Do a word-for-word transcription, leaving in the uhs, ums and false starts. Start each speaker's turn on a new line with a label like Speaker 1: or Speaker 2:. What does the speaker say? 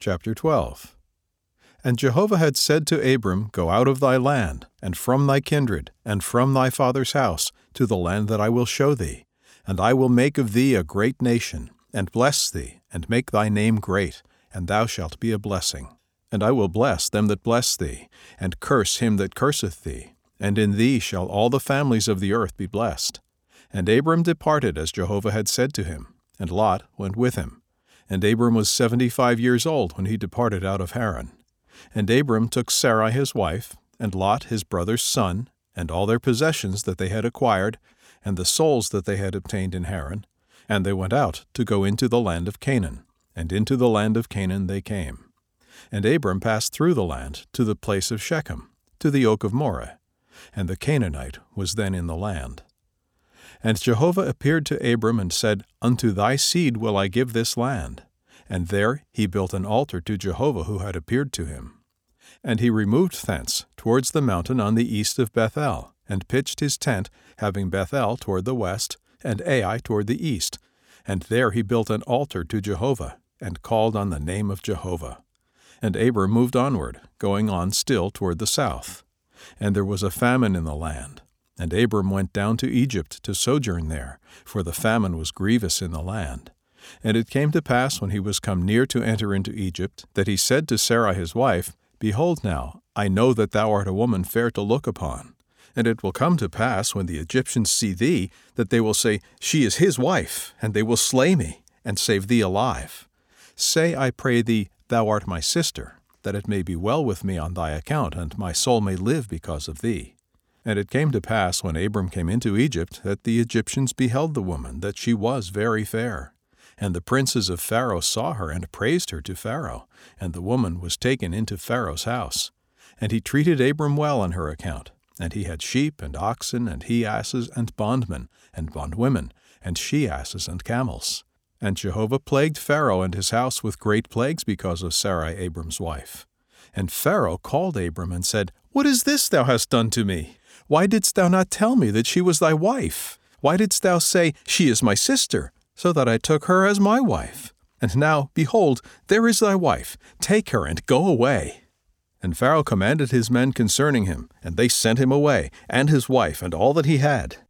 Speaker 1: Chapter twelve. And Jehovah had said to Abram, Go out of thy land, and from thy kindred, and from thy father's house, to the land that I will show thee. And I will make of thee a great nation, and bless thee, and make thy name great, and thou shalt be a blessing. And I will bless them that bless thee, and curse him that curseth thee. And in thee shall all the families of the earth be blessed. And Abram departed as Jehovah had said to him, and Lot went with him. And Abram was seventy-five years old when he departed out of Haran. And Abram took Sarai his wife, and Lot his brother's son, and all their possessions that they had acquired, and the souls that they had obtained in Haran, and they went out to go into the land of Canaan. And into the land of Canaan they came. And Abram passed through the land to the place of Shechem, to the oak of Moreh, and the Canaanite was then in the land. And Jehovah appeared to Abram and said, Unto thy seed will I give this land. And there he built an altar to Jehovah who had appeared to him. And he removed thence towards the mountain on the east of Bethel, and pitched his tent, having Bethel toward the west, and Ai toward the east. And there he built an altar to Jehovah, and called on the name of Jehovah. And Abram moved onward, going on still toward the south. And there was a famine in the land. And Abram went down to Egypt to sojourn there, for the famine was grievous in the land. And it came to pass, when he was come near to enter into Egypt, that he said to Sarai his wife, Behold now, I know that thou art a woman fair to look upon. And it will come to pass, when the Egyptians see thee, that they will say, She is his wife, and they will slay me, and save thee alive. Say, I pray thee, Thou art my sister, that it may be well with me on thy account, and my soul may live because of thee. And it came to pass, when Abram came into Egypt, that the Egyptians beheld the woman, that she was very fair. And the princes of Pharaoh saw her, and praised her to Pharaoh. And the woman was taken into Pharaoh's house. And he treated Abram well on her account. And he had sheep, and oxen, and he-asses, and bondmen, and bondwomen, and she-asses, and camels. And Jehovah plagued Pharaoh and his house with great plagues because of Sarai Abram's wife. And Pharaoh called Abram, and said, What is this thou hast done to me? Why didst thou not tell me that she was thy wife? Why didst thou say, She is my sister? So that I took her as my wife. And now, behold, there is thy wife. Take her, and go away. And Pharaoh commanded his men concerning him, and they sent him away, and his wife, and all that he had.